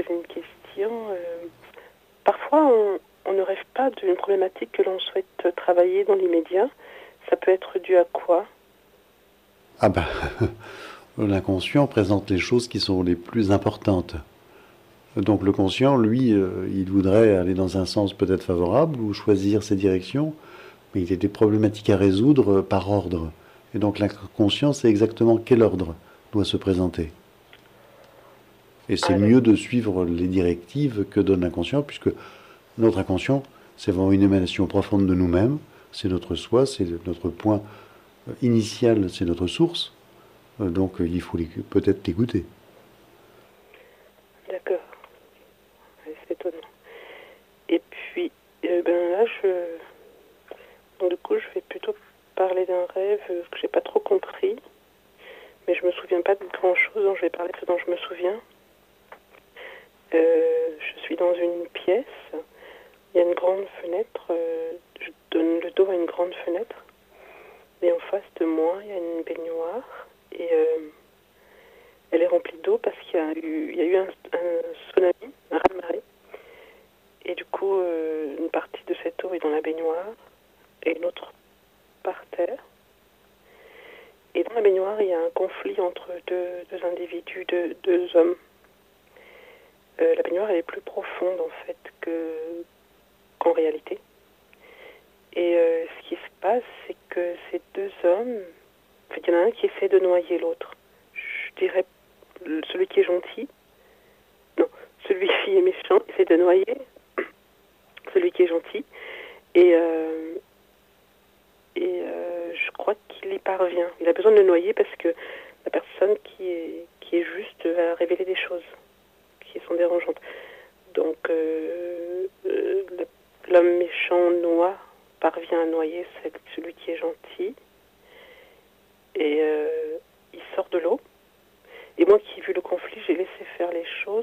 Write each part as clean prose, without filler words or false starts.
j'avais une question. Parfois, on ne rêve pas d'une problématique que l'on souhaite travailler dans l'immédiat. Ça peut être dû à quoi? Ah ben, l'inconscient présente les choses qui sont les plus importantes. Donc le conscient, lui, il voudrait aller dans un sens peut-être favorable ou choisir ses directions, mais il y a des problématiques à résoudre par ordre. Et donc l'inconscient sait exactement quel ordre doit se présenter. Et c'est Ah, mieux de suivre les directives que donne l'inconscient, puisque notre inconscient, c'est vraiment une émanation profonde de nous-mêmes, c'est notre soi, c'est notre point initial, c'est notre source. Donc il faut peut-être l'écouter. d'accord. Ouais, c'est étonnant. Et puis, là, donc, du coup, je vais plutôt parler d'un rêve que j'ai pas trop compris, mais je me souviens pas de grand-chose, donc je vais parler de ce dont je me souviens. Je suis dans une pièce, il y a une grande fenêtre, je donne le dos à une grande fenêtre, et en face de moi, il y a une baignoire, et elle est remplie d'eau parce qu'il y a eu un tsunami, un raz-de-marée, et du coup, une partie de cette eau est dans la baignoire, et une autre par terre. Et dans la baignoire, il y a un conflit entre deux individus, deux hommes. La baignoire, elle est plus profonde, en fait, qu'en réalité. Et ce qui se passe, c'est que ces deux hommes, en fait, il y en a un qui essaie de noyer l'autre. Je dirais celui qui est gentil, non, celui qui est méchant essaie de noyer celui qui est gentil. Et, je crois qu'il y parvient. Il a besoin de le noyer parce que la personne qui est juste va révéler des choses qui sont dérangeantes. Donc, l'homme méchant noie parvient à noyer celui qui est gentil. Et il sort de l'eau. Et moi qui ai vu le conflit, j'ai laissé faire les choses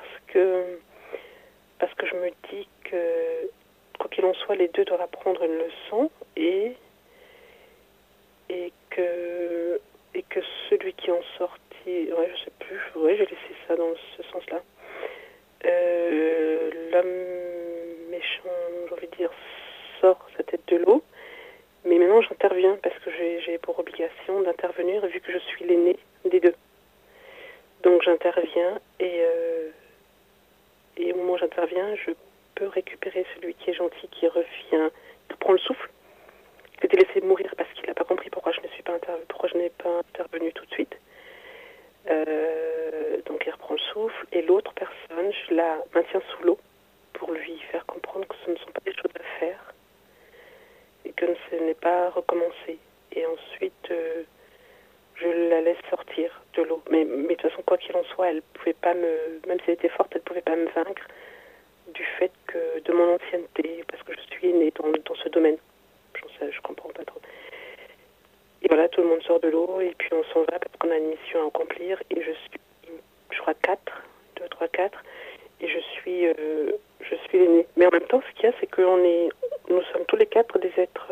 parce que je me dis que, quoi qu'il en soit, les deux doivent apprendre une leçon et que celui qui en sortit, ouais, je sais plus, ouais, j'ai laissé ça dans ce sens-là. L'homme méchant, j'ai envie de dire, sort sa tête de l'eau, mais maintenant j'interviens parce que j'ai pour obligation d'intervenir vu que je suis l'aîné des deux. Donc j'interviens et au moment où j'interviens, je peux récupérer celui qui est gentil, qui revient, qui prend le souffle, qui était laissé mourir parce qu'il n'a pas compris pourquoi je n'ai pas intervenu tout de suite. Donc il reprend le souffle et l'autre personne, je la maintiens sous l'eau pour lui faire comprendre que ce ne sont pas des choses à faire et que ce n'est pas recommencer. Et ensuite, je la laisse sortir de l'eau. Mais de toute façon, quoi qu'il en soit, elle pouvait pas même si elle était forte, elle ne pouvait pas me vaincre du fait que de mon ancienneté, parce que je suis née dans ce domaine. Je comprends pas trop. Et voilà, tout le monde sort de l'eau et puis on s'en va parce qu'on a une mission à accomplir. Et je crois 4, 2, 3, 4. Et je suis l'aînée. Mais en même temps, ce qu'il y a, c'est que nous sommes tous les quatre des êtres,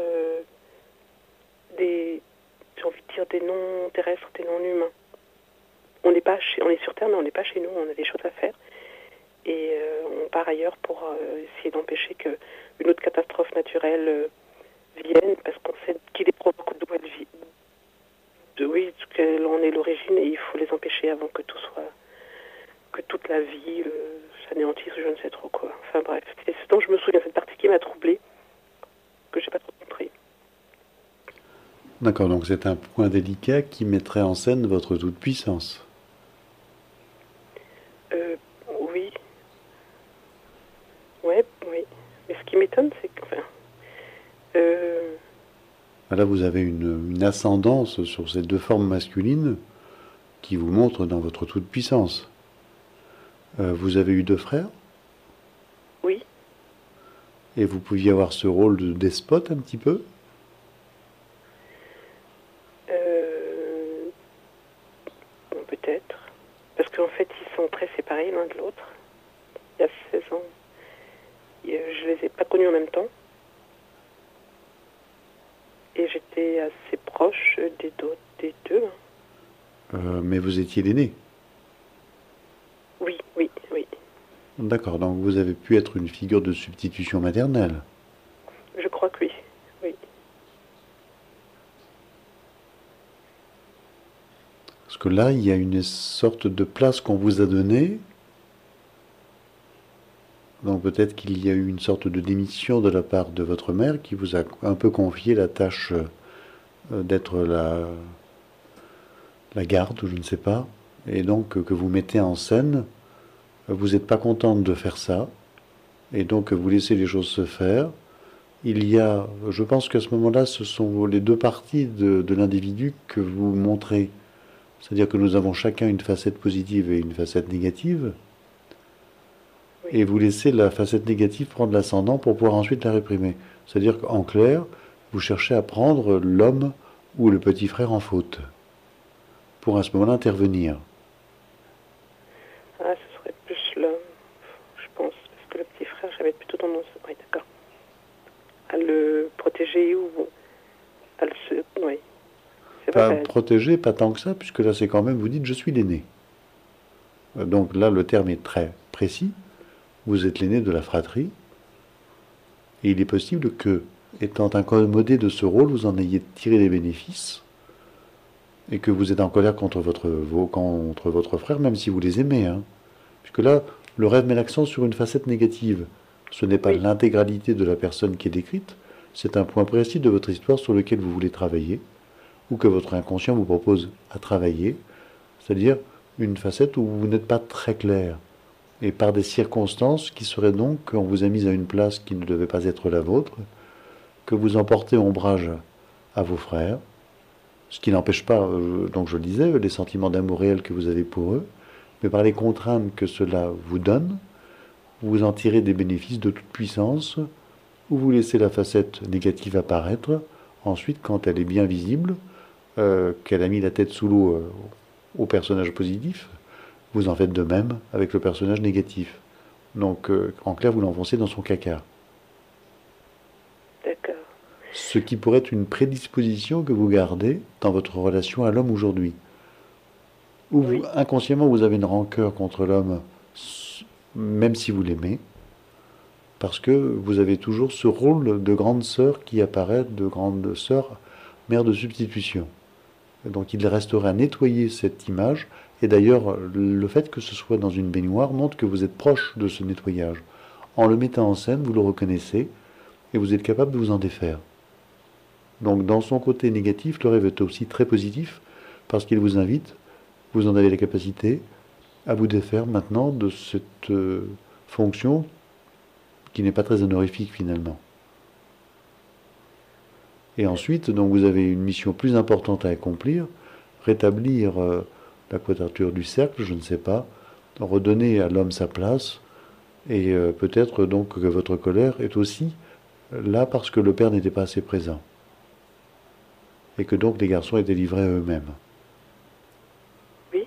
j'ai envie de dire, des non-terrestres, des non-humains. On est sur Terre, mais on n'est pas chez nous, on a des choses à faire. Et on part ailleurs pour essayer d'empêcher qu'une autre catastrophe naturelle vienne, parce qu'on sait qu'il est provoque d'où elle vit. Oui, qu'elle en est l'origine, et il faut les empêcher avant que toute la vie s'anéantisse, je ne sais trop quoi. Enfin bref, c'est ce dont je me souviens, cette partie qui m'a troublée, que j'ai pas trop compris. D'accord, donc c'est un point délicat qui mettrait en scène votre toute-puissance. Euh, oui, ouais, oui. Mais ce qui m'étonne, c'est que, enfin, euh, Là, vous avez une ascendance sur ces deux formes masculines qui vous montre dans votre toute-puissance. Vous avez eu deux frères oui, et vous pouviez avoir ce rôle de despote un petit peu. euh, bon, peut-être. Parce qu'en fait, ils sont très séparés l'un de l'autre. Il y a 16 ans. Je les ai pas connus en même temps. Et j'étais assez proche des deux. Mais vous étiez l'aîné. Oui, oui, oui. D'accord, donc vous avez pu être une figure de substitution maternelle. Je crois que oui. Oui. Parce que là, il y a une sorte de place qu'on vous a donnée. Donc peut-être qu'il y a eu une sorte de démission de la part de votre mère qui vous a un peu confié la tâche d'être la garde, ou je ne sais pas. Et donc que vous mettez en scène. Vous n'êtes pas contente de faire ça. Et donc vous laissez les choses se faire. Il y a, je pense qu'à ce moment-là, ce sont les deux parties de l'individu que vous montrez. C'est-à-dire que nous avons chacun une facette positive et une facette négative. Oui. Et vous laissez la facette négative prendre l'ascendant pour pouvoir ensuite la réprimer. C'est-à-dire qu'en clair, vous cherchez à prendre l'homme ou le petit frère en faute pour à ce moment-là intervenir. Ah, ce serait plus l'homme, je pense, parce que le petit frère, j'avais plutôt tendance, oui, d'accord, à le protéger ou à le... Oui, c'est Pas vrai. protégé, pas tant que ça, puisque là c'est quand même, vous dites je suis l'aîné. Donc là le terme est très précis. Vous êtes l'aîné de la fratrie. Et il est possible que, étant incommodé de ce rôle, vous en ayez tiré des bénéfices et que vous êtes en colère contre votre frère, même si vous les aimez. Hein. Puisque là, le rêve met l'accent sur une facette négative. Ce n'est pas Oui, l'intégralité de la personne qui est décrite, c'est un point précis de votre histoire sur lequel vous voulez travailler, ou que votre inconscient vous propose à travailler, c'est-à-dire une facette où vous n'êtes pas très clair. Et par des circonstances qui seraient donc qu'on vous a mis à une place qui ne devait pas être la vôtre, que vous emportez ombrage à vos frères, ce qui n'empêche pas, donc je le disais, les sentiments d'amour réel que vous avez pour eux, mais par les contraintes que cela vous donne, vous en tirez des bénéfices de toute puissance, ou vous laissez la facette négative apparaître, ensuite quand elle est bien visible, qu'elle a mis la tête sous l'eau au personnage positif, vous en faites de même avec le personnage négatif. Donc en clair, vous l'enfoncez dans son caca. d'accord. Ce qui pourrait être une prédisposition que vous gardez dans votre relation à l'homme aujourd'hui. Ou vous, Oui, inconsciemment, vous avez une rancœur contre l'homme, même si vous l'aimez, parce que vous avez toujours ce rôle de grande sœur qui apparaît, de grande sœur, mère de substitution. Donc il resterait à nettoyer cette image, et d'ailleurs le fait que ce soit dans une baignoire montre que vous êtes proche de ce nettoyage. En le mettant en scène, vous le reconnaissez, et vous êtes capable de vous en défaire. Donc dans son côté négatif, le rêve est aussi très positif, parce qu'il vous invite, vous en avez la capacité, à vous défaire maintenant de cette fonction qui n'est pas très honorifique finalement. Et ensuite, donc vous avez une mission plus importante à accomplir, rétablir la quadrature du cercle, je ne sais pas, redonner à l'homme sa place, et peut-être donc que votre colère est aussi là parce que le père n'était pas assez présent, et que donc les garçons étaient livrés à eux-mêmes. oui,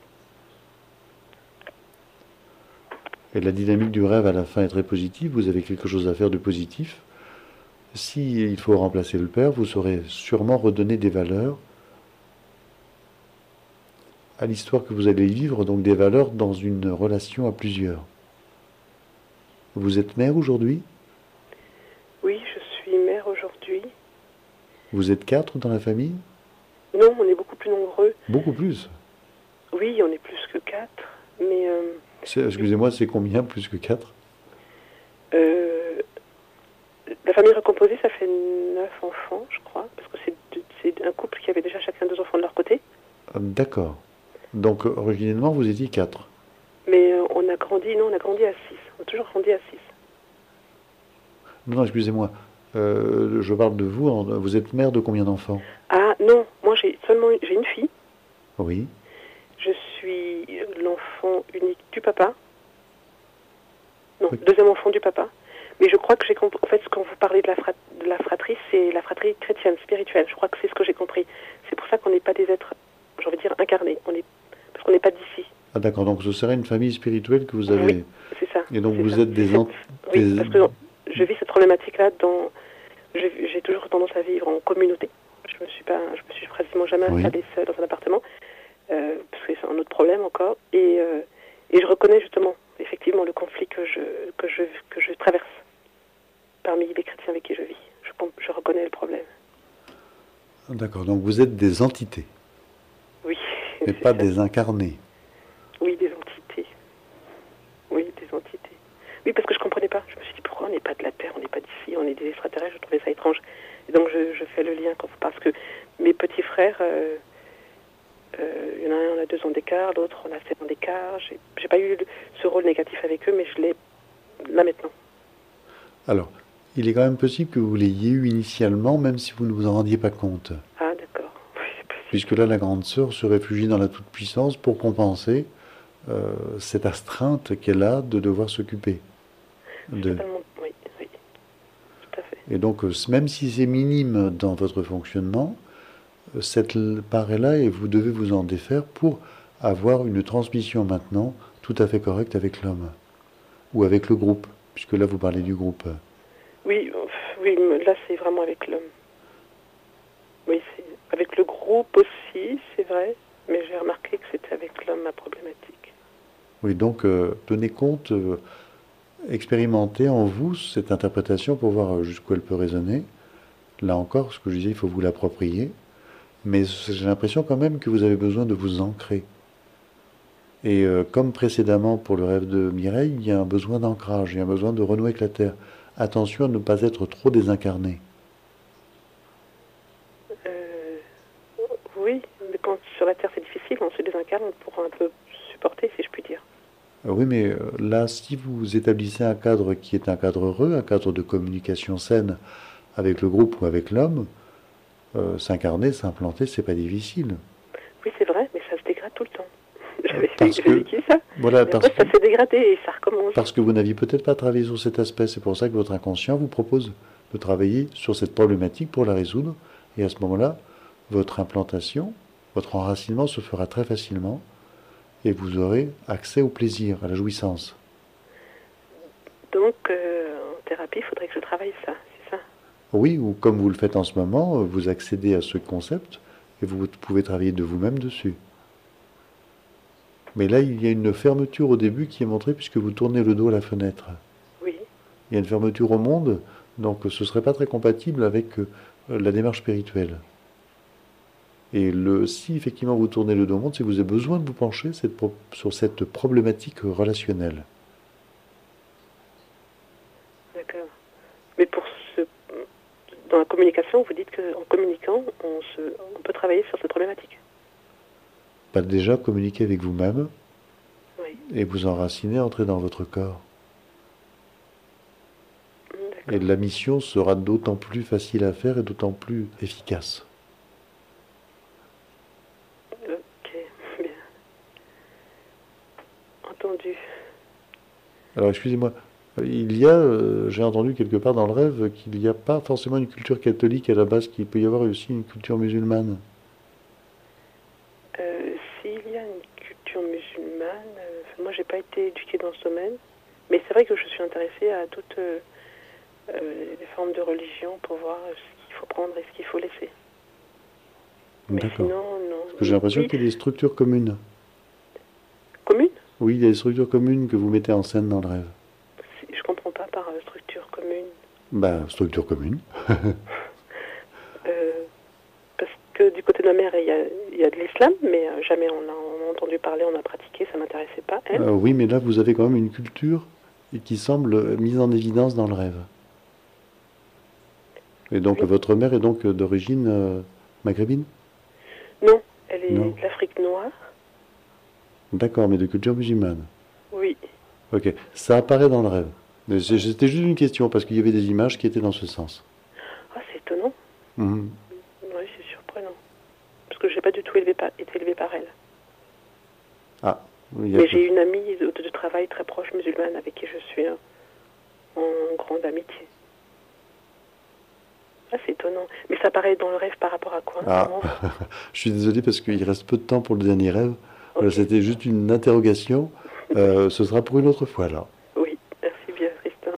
Et la dynamique du rêve à la fin est très positive, vous avez quelque chose à faire de positif. Si il faut remplacer le père, vous saurez sûrement redonner des valeurs à l'histoire que vous allez vivre, donc des valeurs dans une relation à plusieurs. Vous êtes mère aujourd'hui? oui, je suis mère aujourd'hui. Vous êtes 4 dans la famille? Non, on est beaucoup plus nombreux. Beaucoup plus. Oui, on est plus que 4, mais Excusez-moi, c'est combien plus que 4? euh, la famille recomposée, ça fait 9 enfants, je crois, parce que c'est un couple qui avait déjà chacun 2 enfants de leur côté. D'accord. Donc originellement vous étiez 4. Mais on a grandi, non, on a grandi à 6. On a toujours grandi à 6. Non, non, excusez-moi. Je parle de vous. Vous êtes mère de combien d'enfants? Ah non, moi j'ai une fille. Oui. Je suis l'enfant unique du papa. Non, Oui. deuxième enfant du papa. Mais je crois que j'ai compris. En fait, quand vous parlez de la fratrie, c'est la fratrie chrétienne, spirituelle. Je crois que c'est ce que j'ai compris. C'est pour ça qu'on n'est pas des êtres, j'ai envie de dire, incarnés. Parce qu'on n'est pas d'ici. Ah d'accord, donc ce serait une famille spirituelle que vous Oui, avez. c'est ça. Et donc C'est vous ça. êtes des... Oui, parce que je vis cette problématique-là dans... J'ai toujours tendance à vivre en communauté. Je me suis pratiquement jamais Oui. installée seule dans un appartement, parce que c'est un autre problème encore. Et je reconnais justement effectivement le conflit que je traverse parmi les chrétiens avec qui je vis. Je reconnais le problème. D'accord, donc vous êtes des entités. Oui. Mais pas des incarnés. Oui, des entités. Oui, des entités. Oui, parce que je ne comprenais pas. Je me suis dit, pourquoi on n'est pas de la Terre, on n'est pas d'ici, on est des extraterrestres, je trouvais ça étrange. Et donc je fais le lien, parce que mes petits frères, il y en a un, on a 2 ans d'écart, l'autre, on a 7 ans d'écart. J'ai pas eu ce rôle négatif avec eux, mais je l'ai là maintenant. Alors, il est quand même possible que vous l'ayez eu initialement, même si vous ne vous en rendiez pas compte. Ah, d'accord. Oui, c'est possible. Puisque là, la grande sœur se réfugie dans la toute-puissance pour compenser cette astreinte qu'elle a de devoir s'occuper. Totalement, oui, oui, tout à fait. Et donc, même si c'est minime dans votre fonctionnement, cette part-là, et vous devez vous en défaire pour avoir une transmission maintenant tout à fait correcte avec l'homme, ou avec le groupe, puisque là, vous parlez du groupe. Oui, oui, là, c'est vraiment avec l'homme. Oui, c'est avec le groupe aussi, c'est vrai, mais j'ai remarqué que c'était avec l'homme ma problématique. Oui, donc, tenez compte, expérimentez en vous cette interprétation pour voir jusqu'où elle peut résonner. Là encore, ce que je disais, il faut vous l'approprier. Mais j'ai l'impression quand même que vous avez besoin de vous ancrer. Et comme précédemment pour le rêve de Mireille, il y a un besoin d'ancrage, il y a un besoin de renouer avec la Terre. Attention à ne pas être trop désincarné. Oui, mais quand sur la Terre c'est difficile, on se désincarne pour un peu supporter, si je puis dire. Oui, mais là, si vous établissez un cadre qui est un cadre heureux, un cadre de communication saine avec le groupe ou avec l'homme, s'incarner, s'implanter, c'est pas difficile. Oui, c'est vrai, mais ça se dégrade tout le temps. J'avais vécu ça. Voilà, mais après, ça s'est dégradé et ça recommence. Parce que vous n'aviez peut-être pas travaillé sur cet aspect. C'est pour ça que votre inconscient vous propose de travailler sur cette problématique pour la résoudre. Et à ce moment-là, votre implantation, votre enracinement se fera très facilement et vous aurez accès au plaisir, à la jouissance. Donc, en thérapie, il faudrait que je travaille ça, c'est ça? Oui, ou comme vous le faites en ce moment, vous accédez à ce concept et vous pouvez travailler de vous-même dessus. Mais là, il y a une fermeture au début qui est montrée puisque vous tournez le dos à la fenêtre. Oui. Il y a une fermeture au monde, donc ce ne serait pas très compatible avec la démarche spirituelle. Et si effectivement vous tournez le dos au monde, c'est que vous avez besoin de vous pencher sur cette problématique relationnelle. D'accord. Mais dans la communication, vous dites qu'en communiquant, on peut travailler sur cette problématique. Pas déjà communiquer avec vous-même, oui. Et vous enraciner, entrer dans votre corps. D'accord. Et la mission sera d'autant plus facile à faire et d'autant plus efficace. Ok, bien. Entendu. Alors excusez-moi, j'ai entendu quelque part dans le rêve qu'il n'y a pas forcément une culture catholique à la base, qu'il peut y avoir aussi une culture musulmane. S'il y a une culture musulmane, moi j'ai pas été éduquée dans ce domaine, mais c'est vrai que je suis intéressée à toutes les formes de religion pour voir ce qu'il faut prendre et ce qu'il faut laisser. Mais D'accord. sinon, non. Parce que j'ai l'impression qu'il y a des structures communes. Communes? Oui, il y a des structures communes que vous mettez en scène dans le rêve. Je comprends pas par structure commune. Ben, structure commune. Parce que du côté de ma mère, il y a de l'islam, mais jamais on a entendu parler, on a pratiqué, ça m'intéressait pas. Elle oui, mais là, vous avez quand même une culture qui semble mise en évidence dans le rêve. Et donc, oui. votre mère est donc d'origine maghrébine? Non, elle est Non. de l'Afrique noire. D'accord, mais de culture musulmane. Oui. Ok, ça apparaît dans le rêve. C'était juste une question, parce qu'il y avait des images qui étaient dans ce sens. Ah, c'est étonnant. Mhm. Oui, c'est surprenant. Parce que je n'ai pas du tout été élevée par elle. Ah, mais j'ai une amie de travail très proche musulmane avec qui je suis en grande amitié. Ah, c'est étonnant. Mais ça apparaît dans le rêve par rapport à quoi? Ah, je suis désolé parce qu'il reste peu de temps pour le dernier rêve. Okay. C'était juste une interrogation. Ce sera pour une autre fois, là.